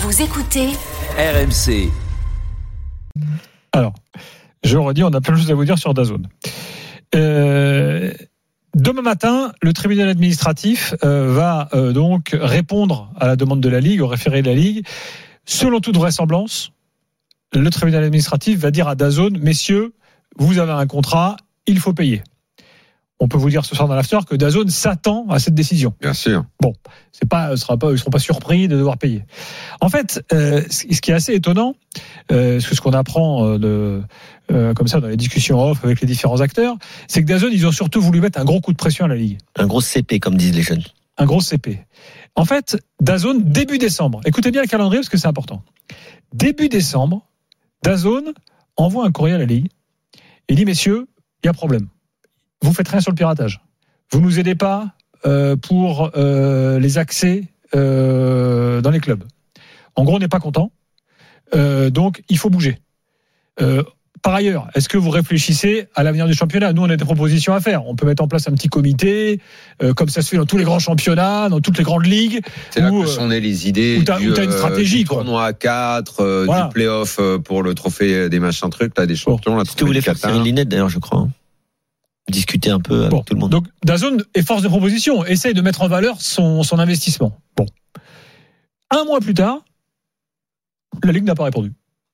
Vous écoutez RMC. Alors, je redis, on a plein de choses à vous dire sur DAZN. Demain matin, le tribunal administratif va donc répondre à la demande de la Ligue, au référé de la Ligue. Selon toute vraisemblance, le tribunal administratif va dire à DAZN, messieurs, vous avez un contrat, il faut payer. On peut vous dire ce soir dans l'after que DAZN s'attend à cette décision. Bien sûr. Bon, ils seront pas surpris de devoir payer. En fait, ce qui est assez étonnant, ce qu'on apprend comme ça dans les discussions off avec les différents acteurs, c'est que DAZN, ils ont surtout voulu mettre un gros coup de pression à la Ligue. Un gros CP, comme disent les jeunes. Un gros CP. En fait, DAZN, début décembre, écoutez bien le calendrier parce que c'est important. Début décembre, DAZN envoie un courrier à la Ligue et dit, messieurs, il y a problème. Vous faites rien sur le piratage. Vous nous aidez pas pour les accès dans les clubs. En gros, on n'est pas content. Donc, il faut bouger. Par ailleurs, est-ce que vous réfléchissez à l'avenir du championnat ? Nous, on a des propositions à faire. On peut mettre en place un petit comité, comme ça se fait dans tous les grands championnats, dans toutes les grandes ligues. C'est là que sont nées les idées. Où t'as une stratégie, du tournoi à 4, voilà. Du play-off pour le trophée des machins trucs, t'as des champions. Bon, ce que vous voulez faire, Cyril Linette, d'ailleurs, je crois. Discuter un peu avec tout le monde. Donc, DAZN est force de proposition, essaye de mettre en valeur son investissement. Bon. Un mois plus tard, la Ligue n'a pas répondu.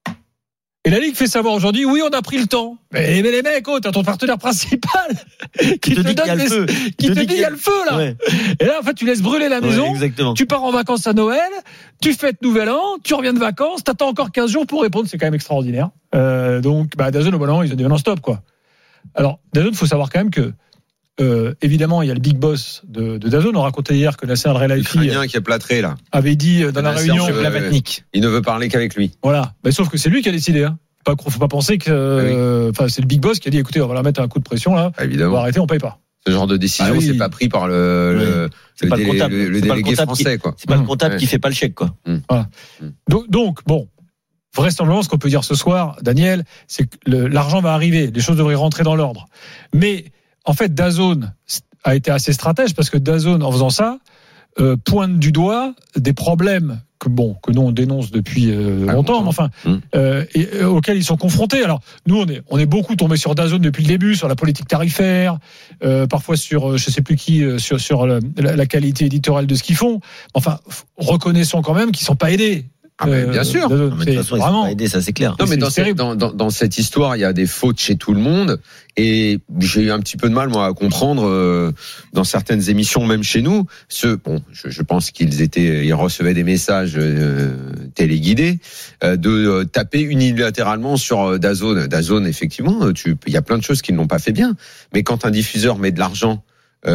Et la Ligue fait savoir aujourd'hui, oui, on a pris le temps. Mais les mecs, t'as ton partenaire principal qui te dit qu'il y a le feu, là. Ouais. Et là, en fait, tu laisses brûler la maison. Exactement. Tu pars en vacances à Noël, tu fêtes Nouvel An, tu reviens de vacances, t'attends encore 15 jours pour répondre. C'est quand même extraordinaire. Donc, DAZN, au bon moment, ils ont dit, non, stop, quoi. Alors, DAZN, il faut savoir quand même que, évidemment, il y a le big boss de DAZN. On racontait hier que Nasser Al-Khelaifi qui est plâtré, là, avait dit dans la réunion, il ne veut parler qu'avec lui. Voilà. Mais sauf que c'est lui qui a décidé, hein. Faut pas penser que, c'est le big boss qui a dit, écoutez, on va leur mettre un coup de pression, là. Évidemment. On va arrêter, on paye pas. Ce genre de décision, c'est pas pris par le délégué français, quoi. C'est pas le comptable qui fait pas le chèque, quoi. Voilà. Donc, bon. Vraisemblablement, ce qu'on peut dire ce soir, Daniel, c'est que l'argent va arriver, les choses devraient rentrer dans l'ordre. Mais en fait, DAZN a été assez stratège parce que DAZN, en faisant ça, pointe du doigt des problèmes que nous on dénonce depuis longtemps, mais enfin, auxquels ils sont confrontés. Alors nous, on est beaucoup tombé sur DAZN depuis le début, sur la politique tarifaire, parfois sur je sais plus qui, sur la qualité éditoriale de ce qu'ils font. Enfin, reconnaissons quand même qu'ils sont pas aidés. Bien sûr. De toute façon, ils sont pas aidés, ça c'est clair. Non, mais dans cette histoire, il y a des fautes chez tout le monde. Et j'ai eu un petit peu de mal, moi, à comprendre, dans certaines émissions, même chez nous, je pense ils recevaient des messages téléguidés, de taper unilatéralement sur DAZN. DAZN, effectivement, il y a plein de choses qui ne l'ont pas fait bien. Mais quand un diffuseur met de l'argent,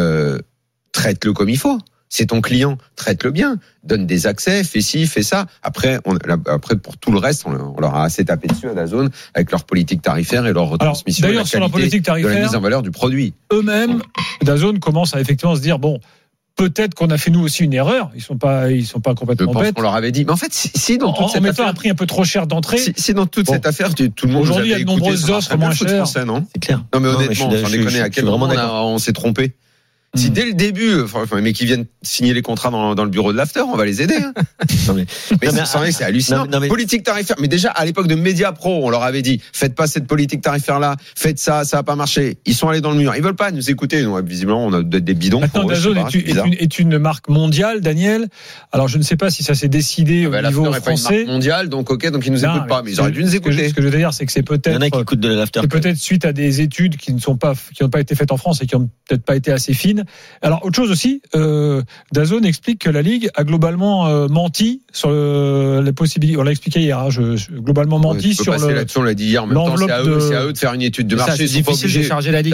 traite-le comme il faut. C'est ton client, traite-le bien, donne des accès, fais ci, fais ça. Après, pour tout le reste, on leur a assez tapé dessus à DAZN avec leur politique tarifaire et leur retransmission. D'ailleurs, sur la politique tarifaire, de la mise en valeur du produit. Eux-mêmes, DAZN commence à effectivement se dire, bon, peut-être qu'on a fait nous aussi une erreur. Ils sont pas complètement bêtes. On leur avait dit. Mais en fait, si dans toute cette affaire, un prix un peu trop cher d'entrée. Si dans toute cette affaire, tout le monde aujourd'hui, il y a de nombreuses offres moins chères. Non, c'est clair. Non, mais honnêtement, j'en déconne. À quel moment on s'est trompé? Si dès le début, mais qui viennent signer les contrats dans le bureau de l'after, on va les aider. Hein. C'est hallucinant. Politique tarifaire. Mais déjà, à l'époque de Mediapro, on leur avait dit, faites pas cette politique tarifaire-là, faites ça va pas marcher. Ils sont allés dans le mur. Ils veulent pas nous écouter. Nous, visiblement, on a des bidons. Maintenant, DAZN est une marque mondiale, Daniel. Alors, je ne sais pas si ça s'est décidé au niveau français. Pas une marque mondiale, donc ils nous écoutent pas. Mais ils auraient dû nous écouter. Ce que je veux dire, c'est que c'est peut-être. Il y en a qui écoutent de l'after. C'est peut-être suite à des études qui n'ont pas été faites en France et qui n'ont peut-être pas été assez fines. Alors, autre chose aussi, DAZN explique que la Ligue a globalement menti sur les possibilités. On l'a expliqué hier, globalement menti sur le. Là-dessus, on l'a dit hier. En même temps, c'est à eux de faire une étude de marché. C'est difficile de charger la Ligue.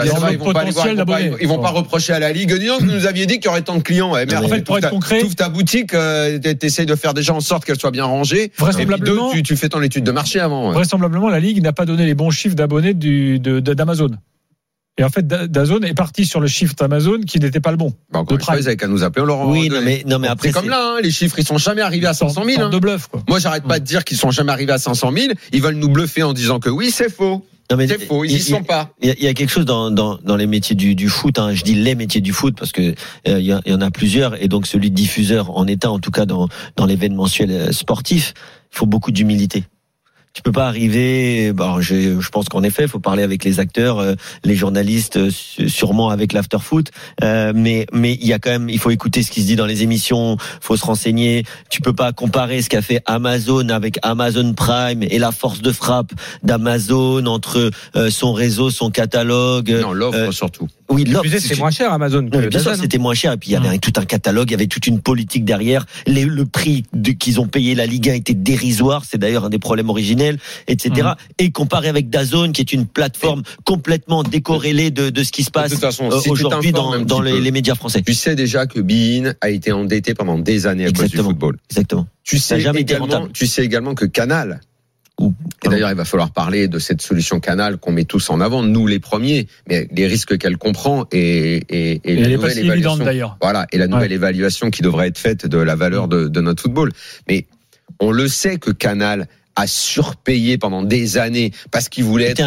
Ils vont pas reprocher à la Ligue. Disons que vous nous aviez dit qu'il y aurait tant de clients. En fait, pour être concret, tu ouvres ta boutique, t'essayes de faire déjà en sorte qu'elle soit bien rangée. Vraisemblablement, et puis tu fais ton étude de marché avant. Vraisemblablement, la Ligue n'a pas donné les bons chiffres d'abonnés d'Amazon. Et en fait, DAZN est parti sur le chiffre d'Amazon qui n'était pas le bon. Encore une fois, ils avaient qu'à nous appeler, on leur Oui, non, mais après. C'est comme là, les chiffres, ils sont jamais arrivés à 500 000. De bluff, quoi. Moi, j'arrête pas de dire qu'ils sont jamais arrivés à 500 000. Ils veulent nous bluffer en disant que oui, c'est faux. Non, mais c'est faux, ils y sont pas. Il y a quelque chose dans les métiers du foot. Hein. Je dis les métiers du foot parce que il y en a plusieurs, et donc celui de diffuseur en état, en tout cas dans l'événementiel sportif, il faut beaucoup d'humilité. Tu peux pas arriver. Bon, je pense qu'en effet, il faut parler avec les acteurs, les journalistes, sûrement avec l'afterfoot. Mais il y a quand même, il faut écouter ce qui se dit dans les émissions. Faut se renseigner. Tu peux pas comparer ce qu'a fait Amazon avec Amazon Prime et la force de frappe d'Amazon entre son réseau, son catalogue. Non, l'offre surtout. Oui, l'offre. C'est moins cher Amazon. Oui, bien sûr, c'était moins cher. Et puis il y avait tout un catalogue, il y avait toute une politique derrière. Le prix qu'ils ont payé la Ligue 1 était dérisoire. C'est d'ailleurs un des problèmes originels, etc. Et comparé avec DAZN, qui est une plateforme complètement décorrélée de ce qui se passe aujourd'hui dans les médias français. Tu sais déjà que beIN a été endetté pendant des années à cause du football. Exactement. Tu sais également que Canal. Et d'ailleurs, il va falloir parler de cette solution Canal qu'on met tous en avant, nous les premiers, mais les risques qu'elle comprend et la nouvelle évaluation. D'ailleurs. Voilà, et la nouvelle évaluation qui devrait être faite de la valeur de notre football. Mais on le sait que Canal a surpayé pendant des années parce qu'il voulait être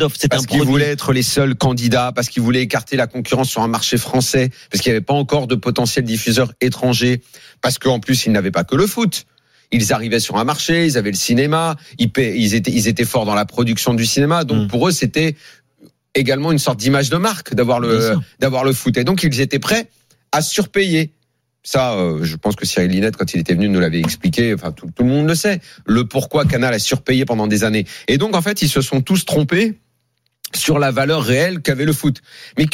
les seuls candidats, parce qu'il voulait écarter la concurrence sur un marché français, parce qu'il n'y avait pas encore de potentiels diffuseurs étrangers, parce qu'en plus, il n'avait pas que le foot. Ils arrivaient sur un marché, ils avaient le cinéma, ils étaient forts dans la production du cinéma, donc pour eux c'était également une sorte d'image de marque d'avoir le foot, et donc ils étaient prêts à surpayer. Ça, je pense que Cyril Linette, quand il était venu, nous l'avait expliqué. Enfin, tout le monde le sait. Le pourquoi Canal a surpayé pendant des années. Et donc en fait, ils se sont tous trompés sur la valeur réelle qu'avait le foot. Mais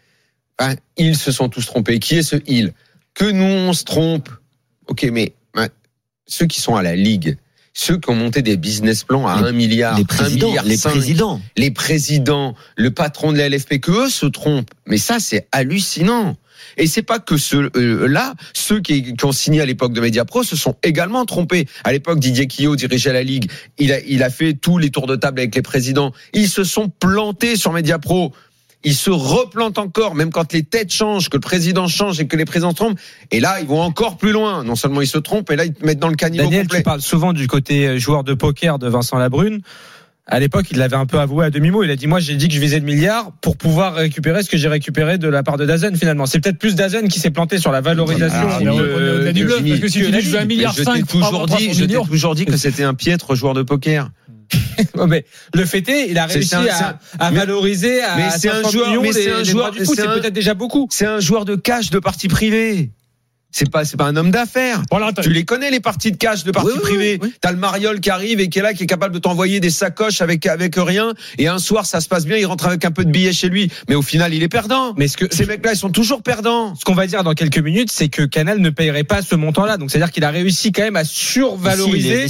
ils se sont tous trompés. Qui est ce il? Que nous on se trompe. Ok, mais ceux qui sont à la Ligue, ceux qui ont monté des business plans à 1 milliard, les présidents, le patron de la LFP, que eux se trompent. Mais ça, c'est hallucinant. Et c'est pas que ceux qui ont signé à l'époque de Mediapro se sont également trompés. À l'époque, Didier Quillot dirigeait la Ligue. Il a fait tous les tours de table avec les présidents. Ils se sont plantés sur Mediapro. Ils se replantent encore, même quand les têtes changent, que le président change et que les présidents se trompent. Et là, ils vont encore plus loin. Non seulement ils se trompent, et là, ils te mettent dans le caniveau complet. Daniel, tu parles souvent du côté joueur de poker de Vincent Labrune. À l'époque, il l'avait un peu avoué à demi-mot. Il a dit, moi, j'ai dit que je visais le milliard pour pouvoir récupérer ce que j'ai récécuperé de la part de DAZN, finalement. C'est peut-être plus DAZN qui s'est planté sur la valorisation du bluff, parce que si tu dis je veux 1,5 milliard, je t'ai toujours dit que c'était un piètre joueur de poker. Mais le fait est, il a réussi à valoriser à 500 millions les droits du foot. C'est peut-être déjà beaucoup. C'est un joueur de cash de parti privé. C'est pas un homme d'affaires. Voilà, tu les connais, les parties de cash de parties privées. Oui. T'as le Mariol qui arrive et qui est là, qui est capable de t'envoyer des sacoches avec rien. Et un soir, ça se passe bien, il rentre avec un peu de billets chez lui. Mais au final, il est perdant. Mais ces mecs-là, ils sont toujours perdants. Ce qu'on va dire dans quelques minutes, c'est que Canal ne payerait pas ce montant-là. Donc, c'est-à-dire qu'il a réussi quand même à survaloriser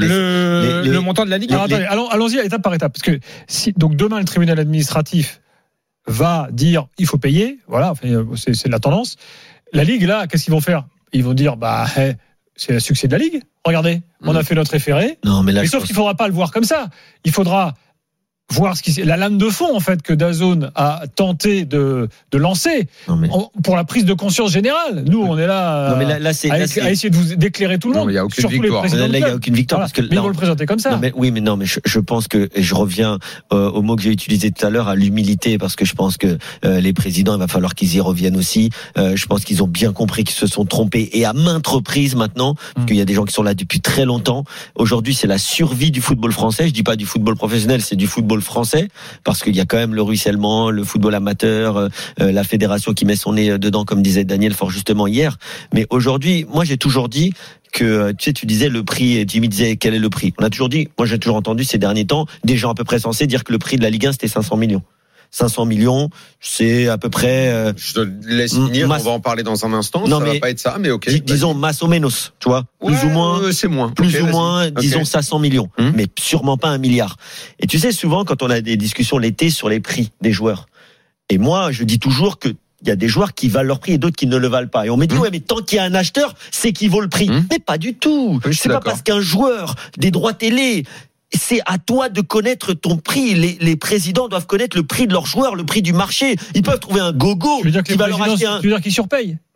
le montant de la Ligue. Alors, attendez, allons-y étape par étape. Parce que donc demain, le tribunal administratif va dire, il faut payer. Voilà, c'est la tendance. La Ligue, là, qu'est-ce qu'ils vont faire? Ils vont dire, c'est le succès de la Ligue. Regardez, on a fait notre référé. Non, mais sauf qu'il ne faudra pas le voir comme ça. Il faudra voir la lame de fond, en fait, que DAZN a tenté de lancer pour la prise de conscience générale. Nous, on est là, à essayer d'éclairer tout le monde. Il n'y a aucune victoire. Là, il n'y a aucune victoire. Parce que ils vont le présenter comme ça. Mais je pense que, et je reviens au mot que j'ai utilisé tout à l'heure, à l'humilité, parce que je pense que les présidents, il va falloir qu'ils y reviennent aussi. Je pense qu'ils ont bien compris qu'ils se sont trompés, et à maintes reprises maintenant, parce qu'il y a des gens qui sont là depuis très longtemps. Aujourd'hui, c'est la survie du football français. Je dis pas du football professionnel, c'est du football français, parce qu'il y a quand même le ruissellement, le football amateur, la fédération qui met son nez dedans, comme disait Daniel fort justement hier. Mais aujourd'hui, moi j'ai toujours dit que, tu disais le prix, Jimmy disait quel est le prix. On a toujours dit, moi j'ai toujours entendu ces derniers temps des gens à peu près censés dire que le prix de la Ligue 1 c'était 500 millions. 500 millions, c'est à peu près. Je te laisse finir. On va en parler dans un instant. Ça va pas être ça, mais ok. Disons más o menos, tu vois. Plus ou moins. C'est moins. Plus ou moins. Disons 500 millions, mais sûrement pas 1 milliard. Et tu sais, souvent quand on a des discussions l'été sur les prix des joueurs, et moi je dis toujours que il y a des joueurs qui valent leur prix et d'autres qui ne le valent pas. Et on me dit, ouais, mais tant qu'il y a un acheteur, c'est qu'il vaut le prix. Mais pas du tout. C'est pas parce qu'un joueur des droits télé, c'est à toi de connaître ton prix. Les présidents doivent connaître le prix de leurs joueurs, le prix du marché. Ils peuvent trouver un gogo qui va leur acheter un. Tu veux dire qu'ils surpayent? Mais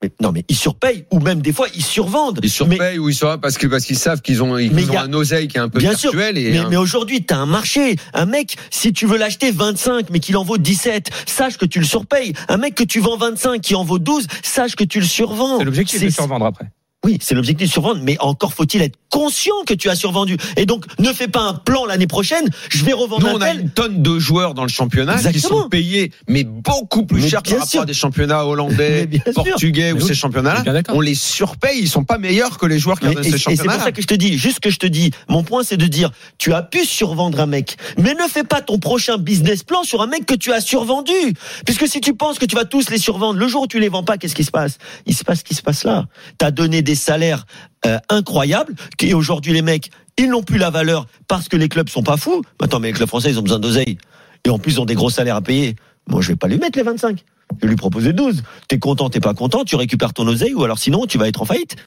mais ils surpayent ou même des fois ils survendent. Ils surpayent ou ils surpayent parce qu'ils savent qu'ils ont un oseille qui est un peu virtuel. Mais aujourd'hui, t'as un marché. Un mec, si tu veux l'acheter 25, mais qu'il en vaut 17, sache que tu le surpayes. Un mec que tu vends 25, qui en vaut 12, sache que tu le survends. C'est l'objectif de survendre après. Oui, c'est l'objectif de survendre, mais encore faut-il être conscient que tu as survendu. Et donc, ne fais pas un plan l'année prochaine, je vais revendre Nous, on a une tonne de joueurs dans le championnat qui sont payés, mais beaucoup plus cher par rapport à des championnats hollandais, portugais ou ces championnats-là. On les surpaye, ils sont pas meilleurs que les joueurs qui ont ces championnats-là. Et c'est pour ça que je te dis, juste que je te dis, mon point c'est de dire, tu as pu survendre un mec, mais ne fais pas ton prochain business plan sur un mec que tu as survendu. Puisque si tu penses que tu vas tous les survendre, le jour où tu les vends pas, qu'est-ce qui se passe? Il se passe ce qui se passe là. T'as donné des salaires incroyables, et aujourd'hui les mecs, ils n'ont plus la valeur parce que les clubs sont pas fous. Attends, mais les clubs français, ils ont besoin d'oseille. Et en plus, ils ont des gros salaires à payer. Moi, je vais pas lui mettre les 25. Je vais lui proposer 12. T'es content, t'es pas content, tu récupères ton oseille, ou alors sinon, tu vas être en faillite.